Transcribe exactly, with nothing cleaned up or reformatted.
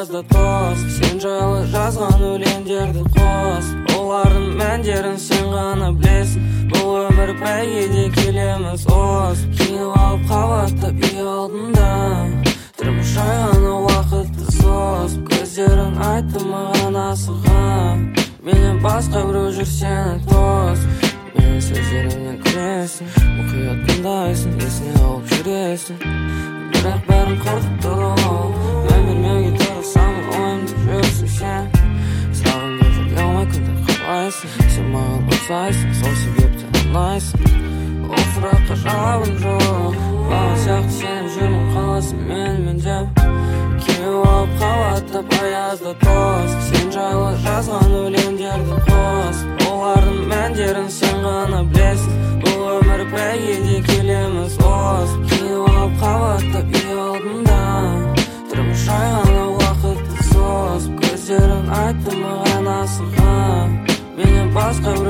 аязда тос. Сен жайлы жазған өлеңдерді қос. Олардың мәндерін сен ғана білесің. Бұл өмір бәйгеде келеміз ос. Киініп алып қабаттап үй алдында тұрмыс жайғаны уақытты сос. Көздерің айтты маған асыға, менен басқа біреу жүр сені тос. Менің сөздерімнен күлесің, мұқият тыңдайсың, есіне алып жүресің. Бірақ бәрін қорқытты ол, мән бермеуге тырысамын, ойымда жүрсің сен. Сағынды жүре алмай күнде қалайсың, сен маған ұқсайсың, сол себепті ұнайсың. Ол сұраққа жауабым жоқ, бала сияқты сеніп жүрмін, қаласың менімен деп. Киініп алып қабаттап аязда тос. Сен жайлы жазған өлеңдерді қос. Олардың мәндерін сен ғана білесің. Бұл өмір бәйгеде келеміз ос. Киініп алып қабаттап үй алдында тұрмыс жайғаны уақытты сос. Көздерің айтты маған асыға, менен басқа